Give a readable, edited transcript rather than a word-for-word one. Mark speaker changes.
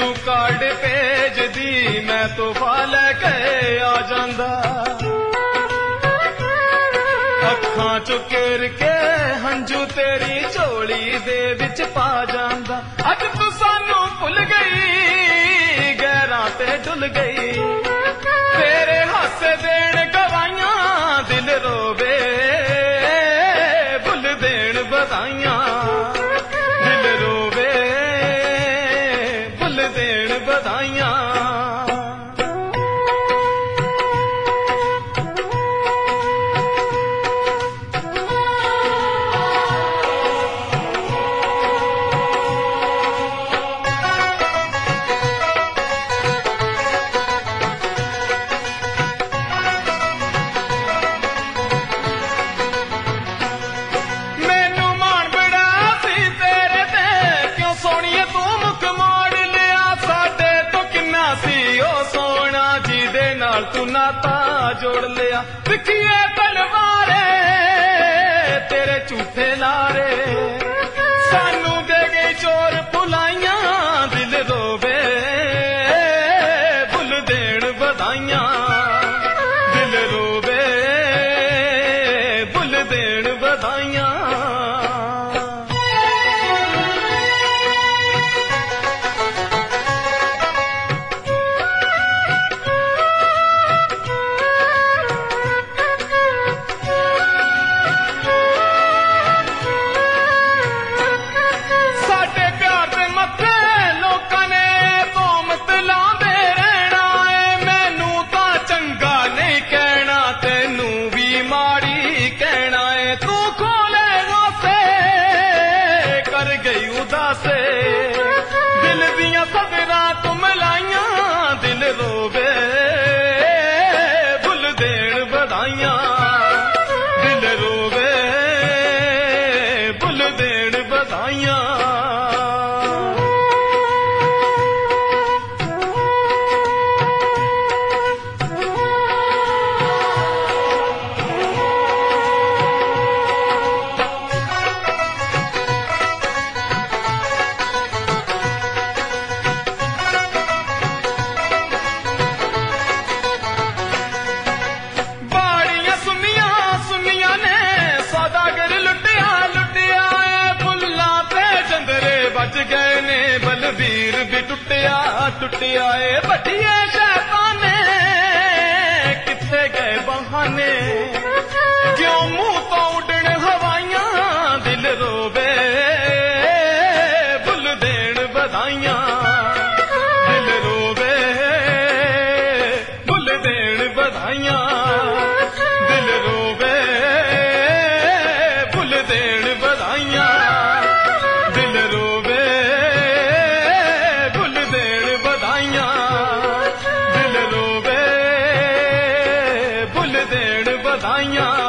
Speaker 1: मैनू कार्ड भेजदी मैं तोहफा लैके आ जांदा अखां चों घेर के हंझू तेरी झोली दे विच पा जांदा अज तू सानू भुल गई गैरां ते डुल गई तेरे हासे देण गवाइयां दिल रोवे भुल देण बधाइयां दिल रोवे भुल देण बधाइयां तू नाता जोड़ लिया दिखिए तलवारे तेरे झूठे लारे सानू दे गई चोर भुलाइयां दिल रोवे भुल देण बधाइयां दिल रोवे भुल देण बधाइयां दिल दियां सदरां तू मिलाइयां दिल रोवे भुल देण बधाइयां दिल रोवे भुल देण बधाइयां बलबीर भी टुटिया टुटिया बटिए शैताने किथे गए बहाने क्यों मुंह तो उड़न हवाइयां दिल रोवे भुल देण बधाइयां दिल रोवे भुल देण बधाइयां दिल रोवे भुल देण बधाइयां दिल रोवे दिल रोवे भुल देण बधाइयां